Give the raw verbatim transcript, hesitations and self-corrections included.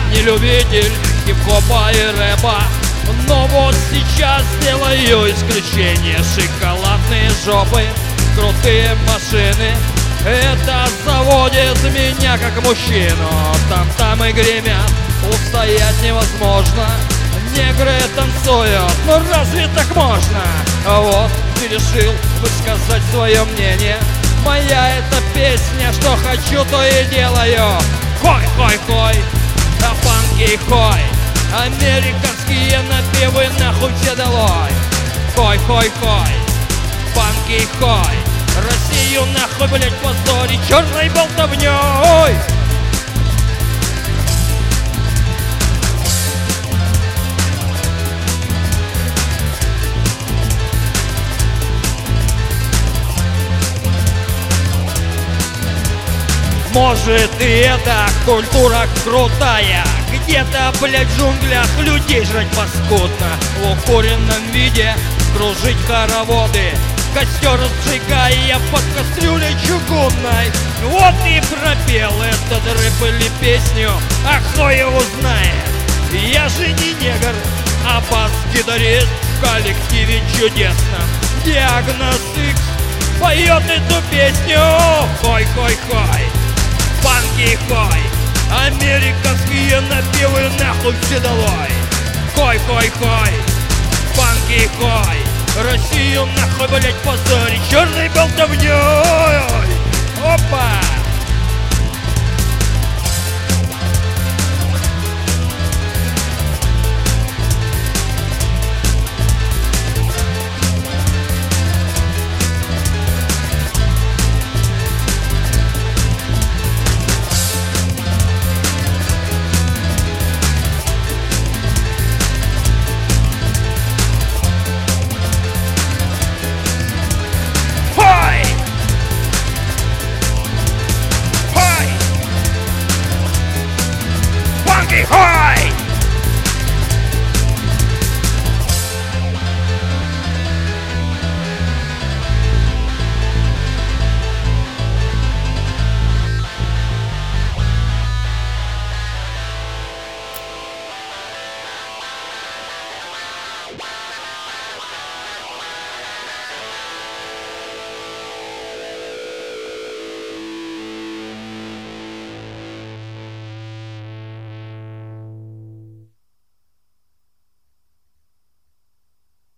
не любитель хип-хопа и рэпа, но вот сейчас сделаю исключение. Шоколадные жопы, крутые машины, это заводит меня как мужчину. Там-там и гремят, устоять невозможно. Негры танцуют, ну разве так можно? А вот ты решил высказать свое мнение. Моя эта песня, что хочу, то и делаю. Хой-хой-хой, а фанки хой, американские напевы нахуй все долой. Хой-хой-хой, фанки хой, Россию нахуй, блять, позорить черной болтовней. Может, и эта культура крутая, где-то, блядь, в джунглях людей жрать паскудно, в укуренном виде кружить хороводы, костер сжигая под кастрюлей чугунной. Вот и пропел этот рэп или песню, а кто его знает? Я же не негр, а бас-гитарист в коллективе чудесном. Диагноз Икс поет эту песню. Хой-хой-хой, фанки хой, американские напевы нахуй все долой. Хой-хой-хой, фанки хой, Россию нахуй, блять, позорить черной болтовней.